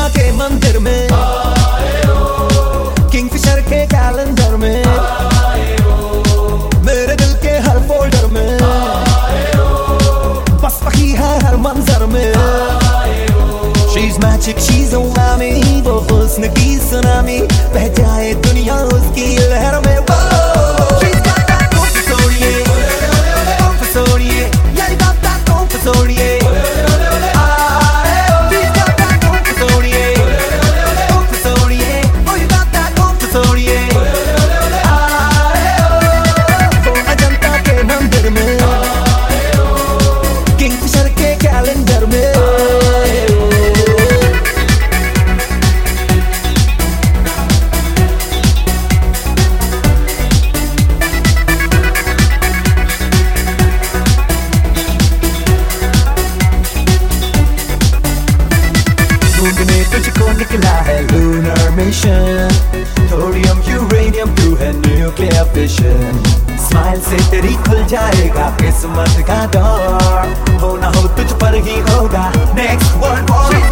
अजंता के मंदिर में, किंगफिशर के कैलेंडर में, मेरे दिल के हर फोल्डर में, बस वही है हर मंजर में। She's magic, she's a umami, वो हुस्न की सुनामी, बह जाए दुनिया उसकी लहर में। She's got that confessoriye, confessoriye, yeah you got that confessoriye। She's got that confessoriye, confessoriye, oh you got that confessoriye। वो अजंता के मंदिर में, किंगफिशर के कैलेंडर में। ढूंढने तुझको निकला है लूनर मिशन, थोरियम यूरेनियम तू है न्यूक्लियर फिशन। स्माइल से तेरी खुल जाएगा किस्मत का डोर, हो ना हो तुझ पर ही होगा नेक्स्ट वर्ल्ड वॉर।